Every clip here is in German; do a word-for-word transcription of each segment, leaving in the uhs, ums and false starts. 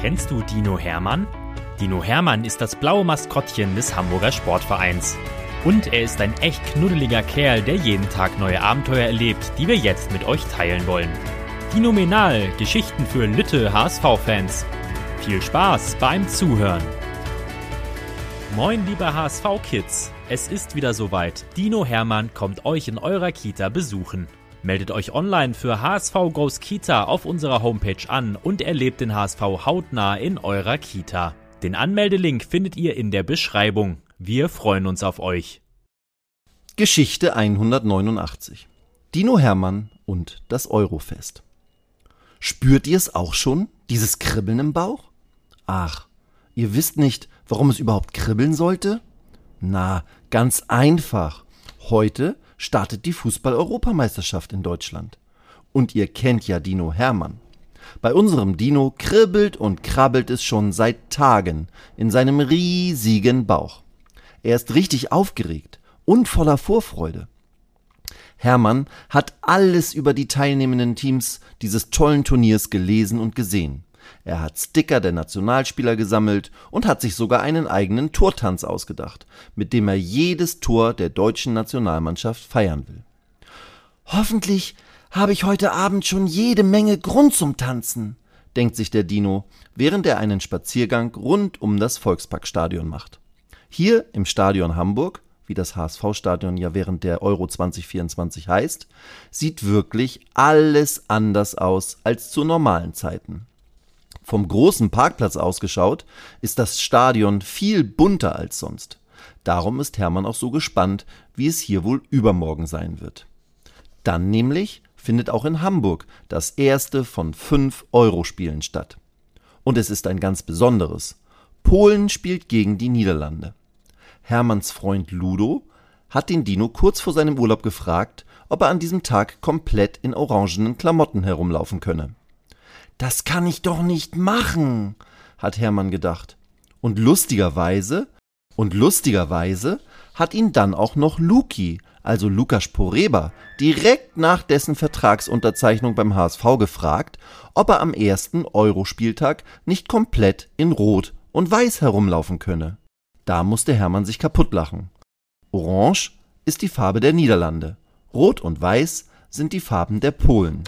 Kennst du Dino Hermann? Dino Hermann ist das blaue Maskottchen des Hamburger Sportvereins. Und er ist ein echt knuddeliger Kerl, der jeden Tag neue Abenteuer erlebt, die wir jetzt mit euch teilen wollen. Dinomenal, Geschichten für Lütte H S V-Fans. Viel Spaß beim Zuhören. Moin liebe H S V-Kids, es ist wieder soweit. Dino Hermann kommt euch in eurer Kita besuchen. Meldet euch online für H S V Goes Kita auf unserer Homepage an und erlebt den H S V hautnah in eurer Kita. Den Anmeldelink findet ihr in der Beschreibung. Wir freuen uns auf euch. Geschichte hundertneunundachtzig. Dino Hermann und das Eurofest. Spürt ihr es auch schon, dieses Kribbeln im Bauch? Ach, ihr wisst nicht, warum es überhaupt kribbeln sollte? Na, ganz einfach. Heute startet die Fußball-Europameisterschaft in Deutschland. Und ihr kennt ja Dino Hermann. Bei unserem Dino kribbelt und krabbelt es schon seit Tagen in seinem riesigen Bauch. Er ist richtig aufgeregt und voller Vorfreude. Hermann hat alles über die teilnehmenden Teams dieses tollen Turniers gelesen und gesehen. Er hat Sticker der Nationalspieler gesammelt und hat sich sogar einen eigenen Tortanz ausgedacht, mit dem er jedes Tor der deutschen Nationalmannschaft feiern will. Hoffentlich habe ich heute Abend schon jede Menge Grund zum Tanzen, denkt sich der Dino, während er einen Spaziergang rund um das Volksparkstadion macht. Hier im Stadion Hamburg, wie das H S V-Stadion ja während der Euro zwanzig vierundzwanzig heißt, sieht wirklich alles anders aus als zu normalen Zeiten. Vom großen Parkplatz aus geschaut, ist das Stadion viel bunter als sonst. Darum ist Hermann auch so gespannt, wie es hier wohl übermorgen sein wird. Dann nämlich findet auch in Hamburg das erste von fünf Euro-Spielen statt. Und es ist ein ganz besonderes. Polen spielt gegen die Niederlande. Hermanns Freund Ludo hat den Dino kurz vor seinem Urlaub gefragt, ob er an diesem Tag komplett in orangenen Klamotten herumlaufen könne. Das kann ich doch nicht machen, hat Hermann gedacht. Und lustigerweise, und lustigerweise hat ihn dann auch noch Luki, also Lukas Poreba, direkt nach dessen Vertragsunterzeichnung beim H S V gefragt, ob er am ersten Euro-Spieltag nicht komplett in Rot und Weiß herumlaufen könne. Da musste Hermann sich kaputtlachen. Orange ist die Farbe der Niederlande, Rot und Weiß sind die Farben der Polen.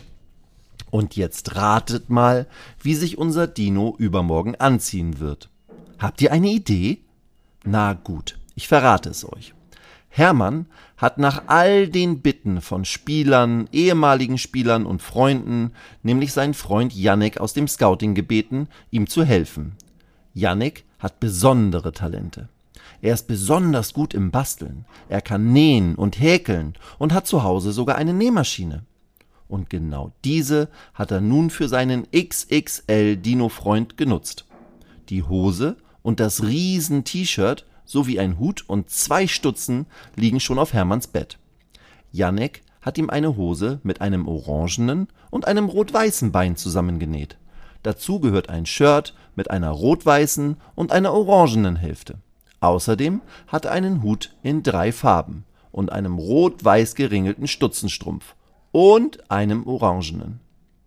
Und jetzt ratet mal, wie sich unser Dino übermorgen anziehen wird. Habt ihr eine Idee? Na gut, ich verrate es euch. Hermann hat nach all den Bitten von Spielern, ehemaligen Spielern und Freunden, nämlich seinen Freund Jannik aus dem Scouting gebeten, ihm zu helfen. Jannik hat besondere Talente. Er ist besonders gut im Basteln. Er kann nähen und häkeln und hat zu Hause sogar eine Nähmaschine. Und genau diese hat er nun für seinen X X L-Dino-Freund genutzt. Die Hose und das Riesen-T-Shirt sowie ein Hut und zwei Stutzen liegen schon auf Hermanns Bett. Jannik hat ihm eine Hose mit einem orangenen und einem rot-weißen Bein zusammengenäht. Dazu gehört ein Shirt mit einer rot-weißen und einer orangenen Hälfte. Außerdem hat er einen Hut in drei Farben und einem rot-weiß geringelten Stutzenstrumpf und einem orangenen.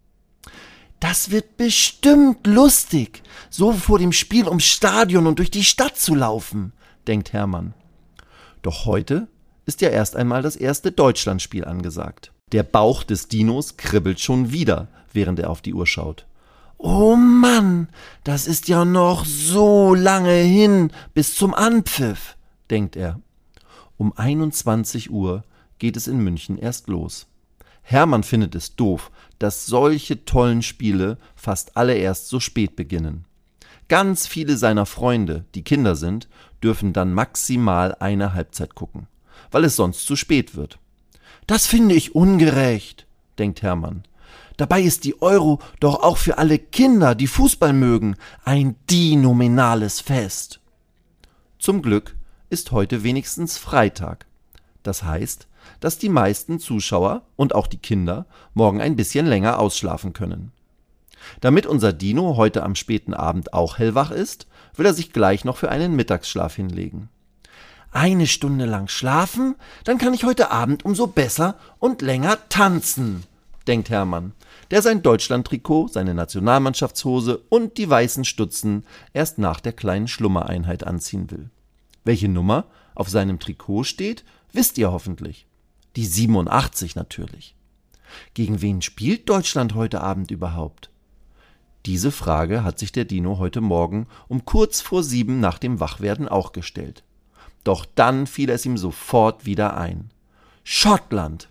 Das wird bestimmt lustig, so vor dem Spiel ums Stadion und durch die Stadt zu laufen, denkt Hermann. Doch heute ist ja erst einmal das erste Deutschlandspiel angesagt. Der Bauch des Dinos kribbelt schon wieder, während er auf die Uhr schaut. Oh Mann, das ist ja noch so lange hin bis zum Anpfiff, denkt er. Um einundzwanzig Uhr geht es in München erst los. Hermann findet es doof, dass solche tollen Spiele fast alle erst so spät beginnen. Ganz viele seiner Freunde, die Kinder sind, dürfen dann maximal eine Halbzeit gucken, weil es sonst zu spät wird. Das finde ich ungerecht, denkt Hermann. Dabei ist die Euro doch auch für alle Kinder, die Fußball mögen, ein dinominales Fest. Zum Glück ist heute wenigstens Freitag. Das heißt, dass die meisten Zuschauer und auch die Kinder morgen ein bisschen länger ausschlafen können. Damit unser Dino heute am späten Abend auch hellwach ist, will er sich gleich noch für einen Mittagsschlaf hinlegen. Eine Stunde lang schlafen, dann kann ich heute Abend umso besser und länger tanzen, denkt Hermann, der sein Deutschland-Trikot, seine Nationalmannschaftshose und die weißen Stutzen erst nach der kleinen Schlummereinheit anziehen will. Welche Nummer auf seinem Trikot steht, wisst ihr hoffentlich. Die siebenundachtzig natürlich. Gegen wen spielt Deutschland heute Abend überhaupt? Diese Frage hat sich der Dino heute Morgen um kurz vor sieben nach dem Wachwerden auch gestellt. Doch dann fiel es ihm sofort wieder ein. Schottland!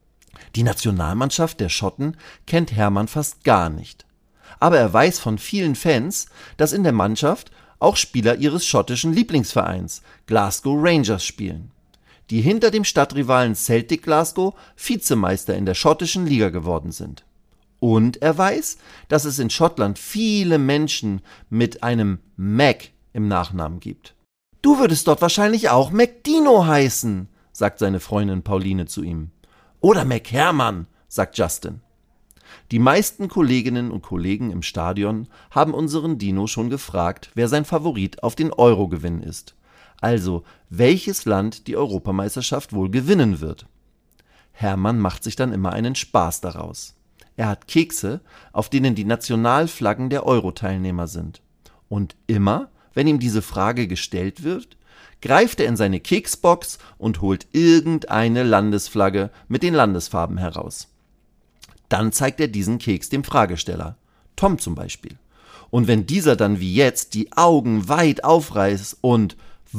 Die Nationalmannschaft der Schotten kennt Hermann fast gar nicht. Aber er weiß von vielen Fans, dass in der Mannschaft auch Spieler ihres schottischen Lieblingsvereins, Glasgow Rangers, spielen, die hinter dem Stadtrivalen Celtic Glasgow Vizemeister in der schottischen Liga geworden sind. Und er weiß, dass es in Schottland viele Menschen mit einem Mac im Nachnamen gibt. »Du würdest dort wahrscheinlich auch McDino heißen«, sagt seine Freundin Pauline zu ihm. »Oder McHermann«, sagt Justin. Die meisten Kolleginnen und Kollegen im Stadion haben unseren Dino schon gefragt, wer sein Favorit auf den Eurogewinn ist. Also, welches Land die Europameisterschaft wohl gewinnen wird. Hermann macht sich dann immer einen Spaß daraus. Er hat Kekse, auf denen die Nationalflaggen der Euro-Teilnehmer sind. Und immer, wenn ihm diese Frage gestellt wird, greift er in seine Keksbox und holt irgendeine Landesflagge mit den Landesfarben heraus. Dann zeigt er diesen Keks dem Fragesteller, Tom zum Beispiel. Und wenn dieser dann wie jetzt die Augen weit aufreißt und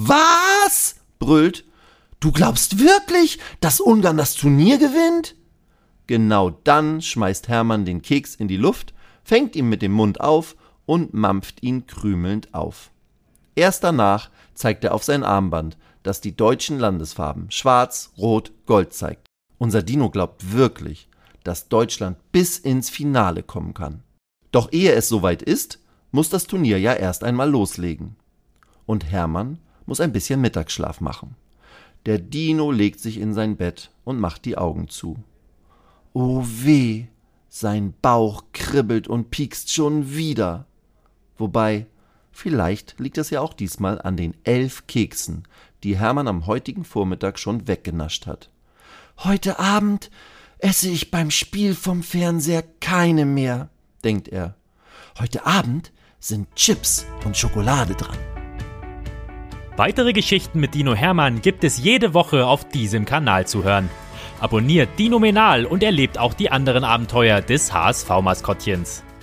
»Was?« brüllt, »Du glaubst wirklich, dass Ungarn das Turnier gewinnt?« Genau dann schmeißt Hermann den Keks in die Luft, fängt ihn mit dem Mund auf und mampft ihn krümelnd auf. Erst danach zeigt er auf sein Armband, das die deutschen Landesfarben Schwarz, Rot, Gold zeigt. Unser Dino glaubt wirklich, dass Deutschland bis ins Finale kommen kann. Doch ehe es soweit ist, muss das Turnier ja erst einmal loslegen. Und Hermann muss ein bisschen Mittagsschlaf machen. Der Dino legt sich in sein Bett und macht die Augen zu. Oh weh, sein Bauch kribbelt und piekst schon wieder. Wobei, vielleicht liegt es ja auch diesmal an den elf Keksen, die Hermann am heutigen Vormittag schon weggenascht hat. Heute Abend esse ich beim Spiel vom Fernseher keine mehr, denkt er. Heute Abend sind Chips und Schokolade dran. Weitere Geschichten mit Dino Hermann gibt es jede Woche auf diesem Kanal zu hören. Abonniert Dinomenal und erlebt auch die anderen Abenteuer des H S V-Maskottchens.